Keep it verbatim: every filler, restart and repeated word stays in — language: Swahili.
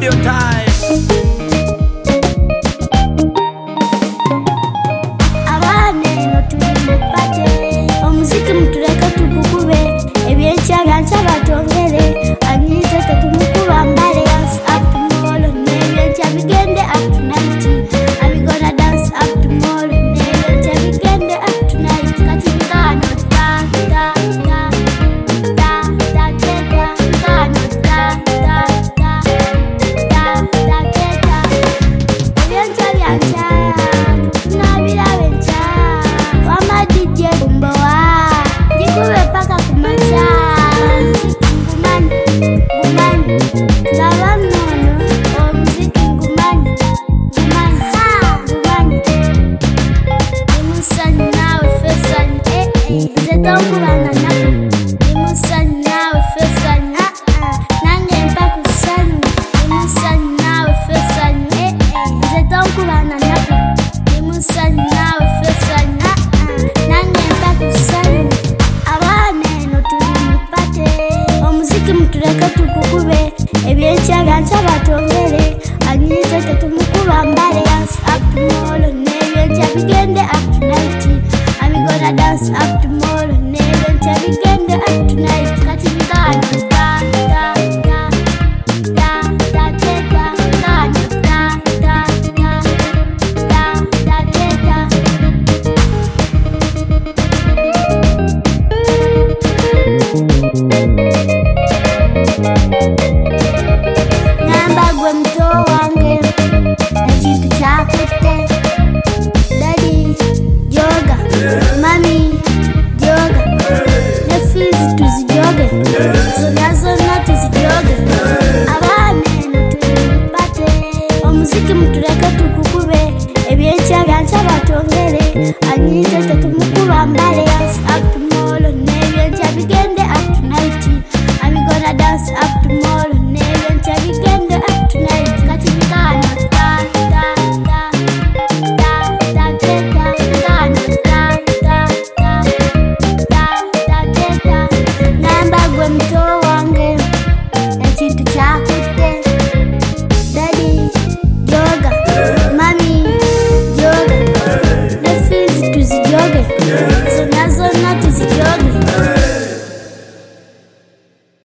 radio time. Abane no tulimupate omuziki mutuleka tukukube ebyencha byancha batongere anyite tetumukuba mbale dance up tomorrow nebyencha bigende up tonight I'm gonna dance up tomorrow nebyencha bigende up tonight kati bikano ta ta ta ta ta ta bikano ta ta ta ta ta ta ebyencha byancha nabira bencha wama D J Bumboa jikube paka kumacha ngumani ngumani lava nono omuziki ngumani ngumani ha ngumani imusani nawe fesani eh eh nzetongubana nako imusani nawe fesani ha ha nange mpakusani imusani nawe fesani eh eh nzetongubana nako imusani nawe fesani ha ha nange mpakusani abane no tulimupate omuziki mutuleka tukukube ebyencha byancha batongere anyite tetumukuba mbale dance up tomorrow nebyencha bigende up tonight I'm gonna dance up tomorrow nebyencha bigende up tonight kati bikano ta ta ta ta ta ta bikano ta ta ta ta ta ta Namba gwe mto wange ekintu kyakute Daddy joga Mami joga ne fizi tuzijoge zonna zonna tuzijoge abane no tulimupate omuziki mutuleka tukukube ebyencha byancha batongere anyite tetumukuba mbale